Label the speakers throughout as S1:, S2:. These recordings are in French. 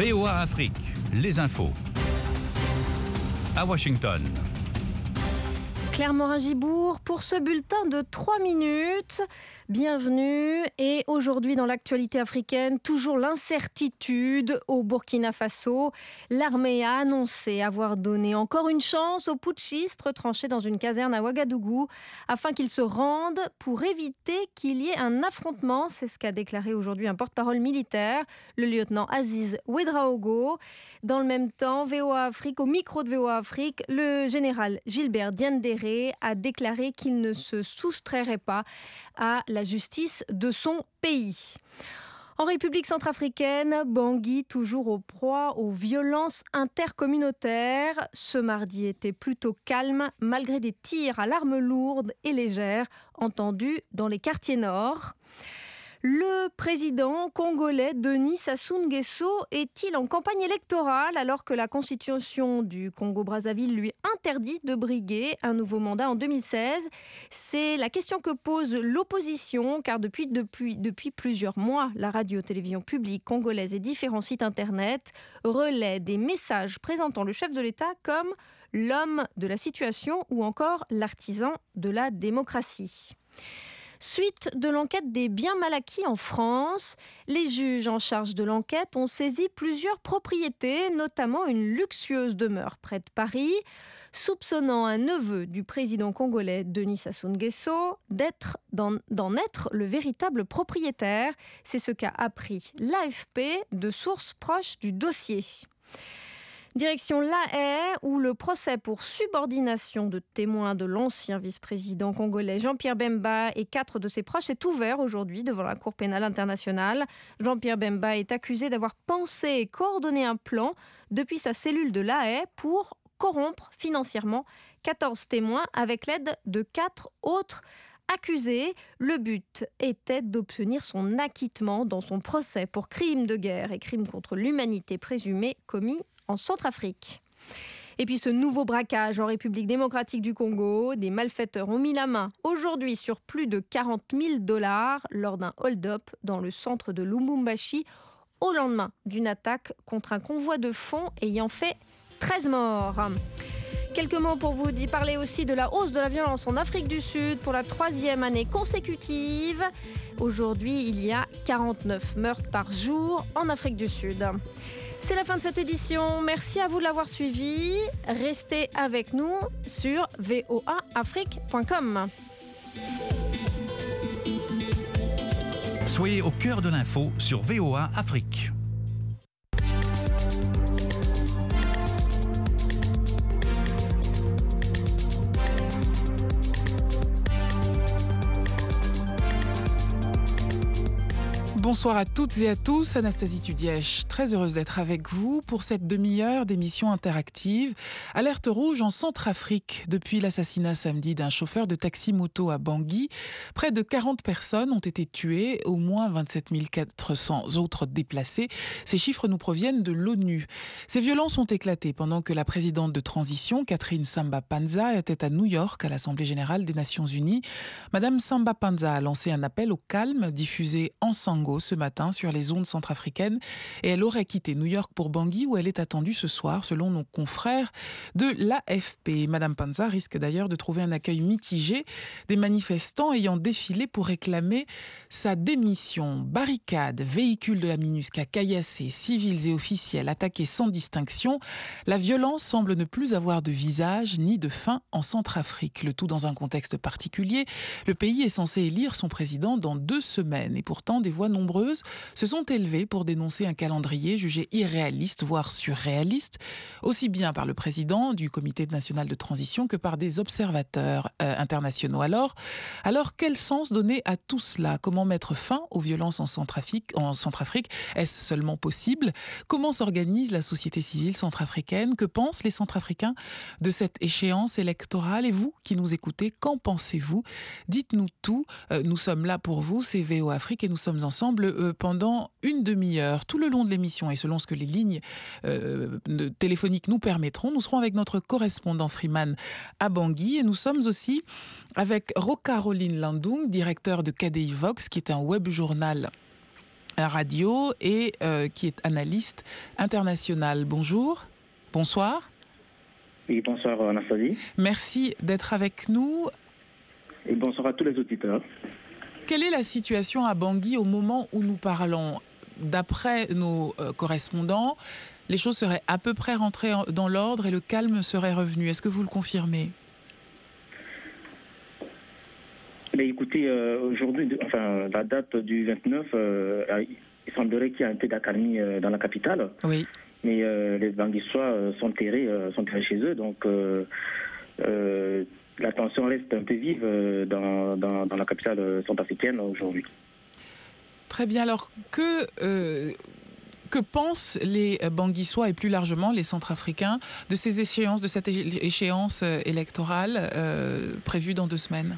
S1: VOA Afrique, les infos. À Washington.
S2: Claire Morin-Gibourg pour ce bulletin de 3 minutes. Bienvenue. Et aujourd'hui dans l'actualité africaine, toujours l'incertitude au Burkina Faso. L'armée a annoncé avoir donné encore une chance aux putschistes retranchés dans une caserne à Ouagadougou afin qu'ils se rendent pour éviter qu'il y ait un affrontement. C'est ce qu'a déclaré aujourd'hui un porte-parole militaire, le lieutenant Aziz Ouedraogo. Dans le même temps, VOA Afrique, au micro de VOA Afrique, le général Gilbert Diendéré a déclaré qu'il ne se soustrairait pas à la justice de son pays. En République centrafricaine, Bangui, toujours aux proies aux violences intercommunautaires. Ce mardi était plutôt calme, malgré des tirs à l'arme lourde et légère entendus dans les quartiers nord. Le président congolais Denis Sassou Nguesso est-il en campagne électorale alors que la constitution du Congo-Brazzaville lui interdit de briguer un nouveau mandat en 2016 ? C'est la question que pose l'opposition, car depuis plusieurs mois, la radio-télévision publique congolaise et différents sites internet relaient des messages présentant le chef de l'État comme l'homme de la situation ou encore l'artisan de la démocratie. Suite de l'enquête des biens mal acquis en France, les juges en charge de l'enquête ont saisi plusieurs propriétés, notamment une luxueuse demeure près de Paris, soupçonnant un neveu du président congolais Denis Sassou Nguesso d'en être le véritable propriétaire. C'est ce qu'a appris l'AFP de sources proches du dossier. Direction La Haye, où le procès pour subordination de témoins de l'ancien vice-président congolais Jean-Pierre Bemba et 4 de ses proches est ouvert aujourd'hui devant la Cour pénale internationale. Jean-Pierre Bemba est accusé d'avoir pensé et coordonné un plan depuis sa cellule de La Haye pour corrompre financièrement 14 témoins avec l'aide de 4 autres accusé. Le but était d'obtenir son acquittement dans son procès pour crimes de guerre et crimes contre l'humanité présumés commis en Centrafrique. Et puis ce nouveau braquage en République démocratique du Congo, des malfaiteurs ont mis la main aujourd'hui sur plus de 40 000 $ lors d'un hold-up dans le centre de Lubumbashi au lendemain d'une attaque contre un convoi de fonds ayant fait 13 morts. Quelques mots pour vous parler aussi de la hausse de la violence en Afrique du Sud pour la 3e année consécutive. Aujourd'hui, il y a 49 meurtres par jour en Afrique du Sud. C'est la fin de cette édition. Merci à vous de l'avoir suivi. Restez avec nous sur voaafrique.com.
S1: Soyez au cœur de l'info sur VOA Afrique.
S3: Bonsoir à toutes et à tous, Anastasie Tudièche, très heureuse d'être avec vous pour cette demi-heure d'émission interactive. Alerte rouge en Centrafrique. Depuis l'assassinat samedi d'un chauffeur de taxi-moto à Bangui, près de 40 personnes ont été tuées, au moins 27 400 autres déplacées. Ces chiffres nous proviennent de l'ONU. Ces violences ont éclaté pendant que la présidente de transition, Catherine Samba-Panza, était à New York, à l'Assemblée générale des Nations unies. Madame Samba-Panza a lancé un appel au calme, diffusé en Sango ce matin sur les ondes centrafricaines, et elle aurait quitté New York pour Bangui où elle est attendue ce soir selon nos confrères de l'AFP. Madame Panza risque d'ailleurs de trouver un accueil mitigé, des manifestants ayant défilé pour réclamer sa démission. Barricades, véhicules de la MINUSCA caillassés, civils et officiels attaqués sans distinction, la violence semble ne plus avoir de visage ni de fin en Centrafrique. Le tout dans un contexte particulier. Le pays est censé élire son président dans 2 semaines et pourtant des voix nombreuses se sont élevées pour dénoncer un calendrier jugé irréaliste, voire surréaliste, aussi bien par le président du Comité national de transition que par des observateurs internationaux. Alors, quel sens donner à tout cela ? Comment mettre fin aux violences en Centrafrique ? Est-ce seulement possible ? Comment s'organise la société civile centrafricaine ? Que pensent les Centrafricains de cette échéance électorale ? Et vous qui nous écoutez, qu'en pensez-vous ? Dites-nous tout. Nous sommes là pour vous, c'est VOA Afrique, et nous sommes ensemble pendant une demi-heure. Tout le long de l'émission, et selon ce que les lignes téléphoniques nous permettront, nous serons avec notre correspondant Freeman à Bangui, et nous sommes aussi avec Rocaroline Landung, directeur de KDI Vox, qui est un web journal radio et qui est analyste international. Bonjour, bonsoir.
S4: Oui, bonsoir Anastasie.
S3: Merci d'être avec nous.
S4: Et bonsoir à tous les auditeurs.
S3: Quelle est la situation à Bangui au moment où nous parlons? D'après nos correspondants, les choses seraient à peu près rentrées dans l'ordre et le calme serait revenu. Est-ce que vous le confirmez?
S4: Mais écoutez, aujourd'hui, la date du 29, il semblerait qu'il y ait un peu d'accalmie dans la capitale.
S3: Oui.
S4: Mais les Banguissois sont terrés chez eux, donc la tension reste un peu vive dans la capitale centrafricaine aujourd'hui.
S3: Très bien. Alors, que pensent les Banguissois et plus largement les Centrafricains de ces échéances, de cette échéance électorale prévue dans 2 semaines?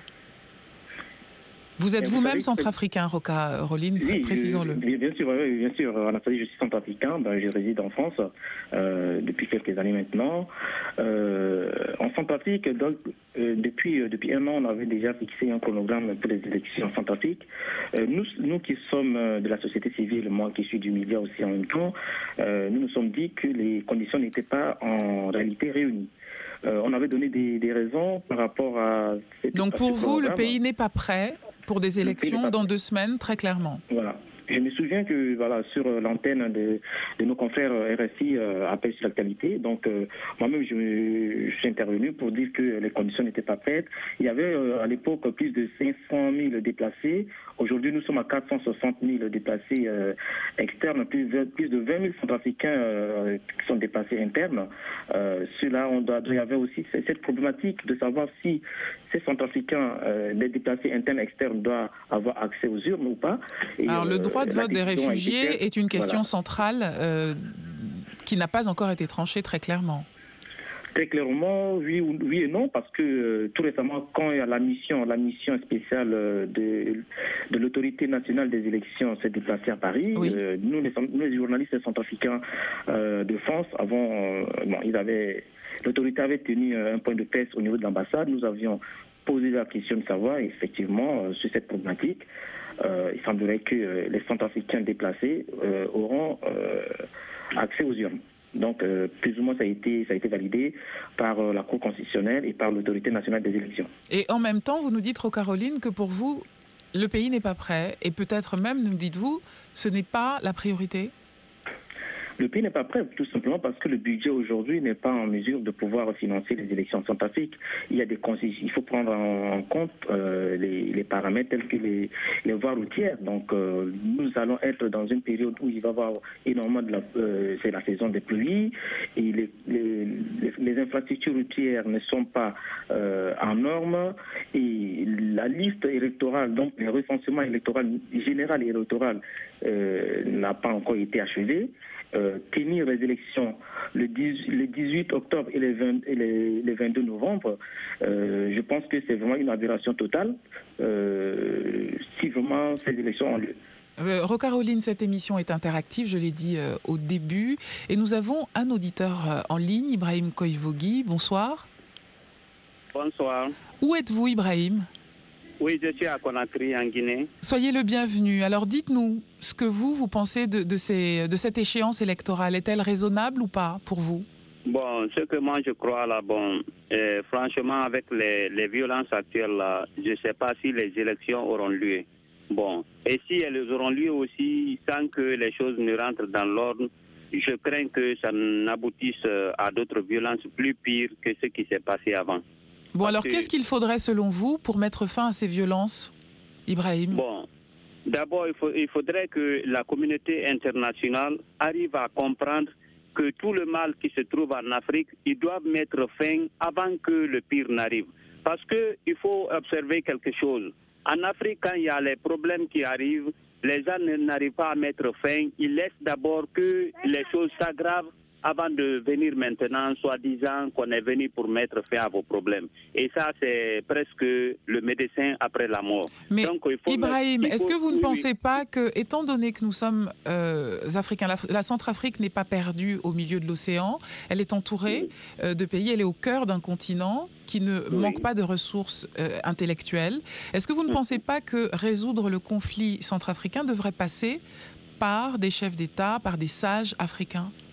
S3: Vous êtes vous-même centrafricain, Rocaroline,
S4: oui,
S3: précisons-le.
S4: Bien sûr. Anastasie, je suis centrafricain, je réside en France depuis quelques années maintenant. En Centrafrique, donc, depuis 1 an, on avait déjà fixé un chronogramme pour les élections en Centrafrique. Nous qui sommes de la société civile, moi qui suis du média aussi en même temps, nous nous sommes dit que les conditions n'étaient pas en réalité réunies. On avait donné des raisons par rapport à...
S3: Donc pour vous, le pays n'est pas prêt pour des élections dans 2 semaines, très clairement.
S4: Voilà. Je me souviens que sur l'antenne de nos confrères RFI appel sur l'actualité, donc moi-même je suis intervenu pour dire que les conditions n'étaient pas prêtes. Il y avait à l'époque plus de 500 000 déplacés. Aujourd'hui, nous sommes à 460 000 déplacés externes, plus de 20 000 Centrafricains qui sont déplacés internes. Cela, il y avait aussi cette problématique de savoir si ces Centrafricains, les déplacés internes externes, doivent avoir accès aux urnes ou pas. Et,
S3: alors, le droit de vote des réfugiés est une question centrale qui n'a pas encore été tranchée très clairement.
S4: Très clairement, oui et non, parce que tout récemment, quand il y a la mission spéciale de l'autorité nationale des élections s'est déplacée à Paris,
S3: oui.
S4: Nous, les journalistes centrafricains de France, l'autorité avait tenu un point de presse au niveau de l'ambassade. Nous avions posé la question de savoir, effectivement, sur cette problématique, il semblerait que les Centrafricains déplacés auront accès aux urnes. Donc, plus ou moins, ça a été validé par la Cour constitutionnelle et par l'autorité nationale des élections.
S3: Et en même temps, vous nous dites, Rocaroline, que pour vous, le pays n'est pas prêt. Et peut-être même, nous dites-vous, ce n'est pas la priorité?
S4: Le pays n'est pas prêt, tout simplement parce que le budget aujourd'hui n'est pas en mesure de pouvoir financer les élections en Centrafrique. Il faut prendre en compte les paramètres tels que les voies routières. Donc, nous allons être dans une période où il va y avoir énormément c'est la saison des pluies et les infrastructures routières ne sont pas en normes et la liste électorale, donc le recensement électoral général et électoral n'a pas encore été achevé. Tenir les élections le 18 octobre et les 22 novembre, je pense que c'est vraiment une aberration totale si vraiment ces élections ont lieu.
S3: Rocaroline, cette émission est interactive, je l'ai dit au début, et nous avons un auditeur en ligne, Ibrahim Koivogui. Bonsoir.
S5: Bonsoir.
S3: Où êtes-vous, Ibrahim ?
S5: Oui, je suis à Conakry, en Guinée.
S3: Soyez le bienvenu. Alors dites-nous ce que vous pensez de cette échéance électorale. Est-elle raisonnable ou pas pour vous ?
S5: Bon, ce que moi je crois là, franchement, avec les violences actuelles là, je ne sais pas si les élections auront lieu. Bon, et si elles auront lieu aussi sans que les choses ne rentrent dans l'ordre, je crains que ça n'aboutisse à d'autres violences plus pires que ce qui s'est passé avant.
S3: Bon, alors qu'est-ce qu'il faudrait selon vous pour mettre fin à ces violences, Ibrahim ?
S5: Bon, d'abord, il faudrait que la communauté internationale arrive à comprendre que tout le mal qui se trouve en Afrique, ils doivent mettre fin avant que le pire n'arrive. Parce qu'il faut observer quelque chose. En Afrique, quand il y a les problèmes qui arrivent, les gens n'arrivent pas à mettre fin. Ils laissent d'abord que les choses s'aggravent avant de venir maintenant, soi-disant qu'on est venu pour mettre fin à vos problèmes. Et ça, c'est presque le médecin après la mort.
S3: Mais donc, Ibrahim, est-ce que vous ne pensez pas que, étant donné que nous sommes africains, la Centrafrique n'est pas perdue au milieu de l'océan, elle est entourée de pays, elle est au cœur d'un continent qui ne manque pas de ressources intellectuelles. Est-ce que vous ne pensez pas que résoudre le conflit centrafricain devrait passer par des chefs d'État, par des sages africains?